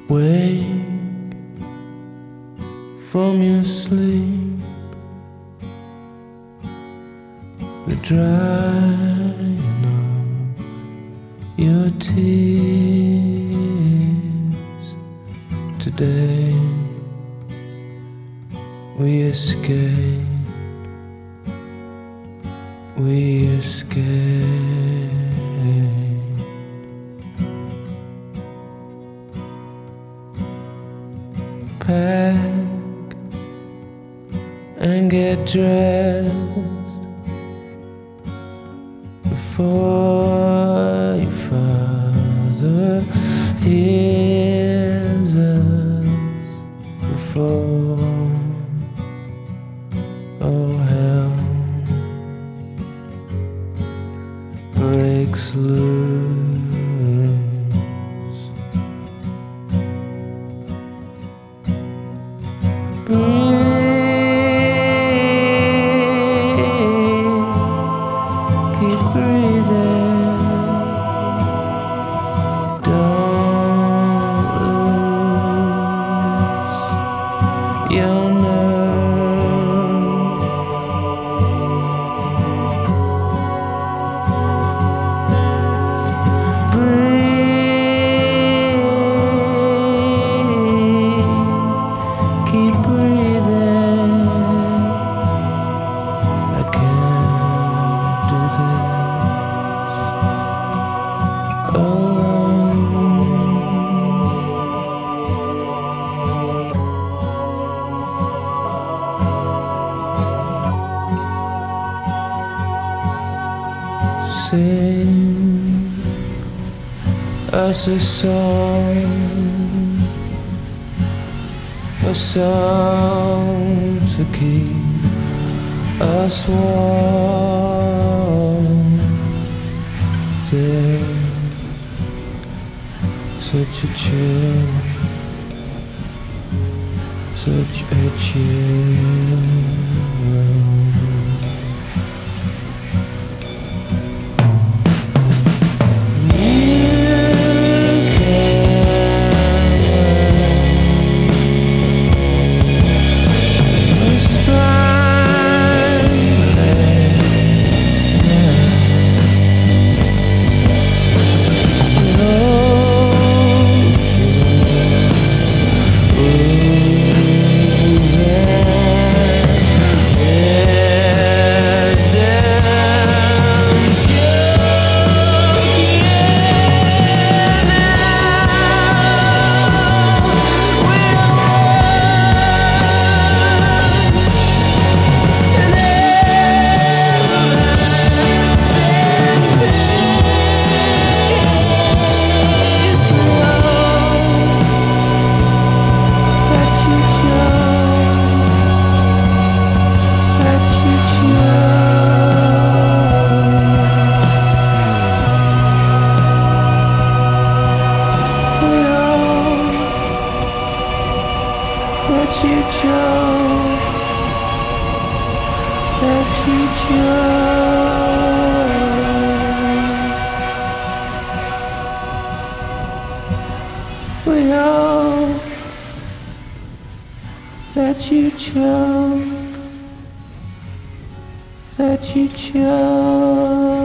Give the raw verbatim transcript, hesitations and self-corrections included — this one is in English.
Wake from your sleep, the drying of your tears. Today we escape, we escape. Pack and get dressed before your father hears us, before all hell breaks loose. Keep breathing, don't lose your nerve. Breathe, keep breathing. I can't do this alone. Sing us a song, a song to keep us warm. There's such a chill, such a chill. Let you choke, let you choke. We all let you choke, let you choke.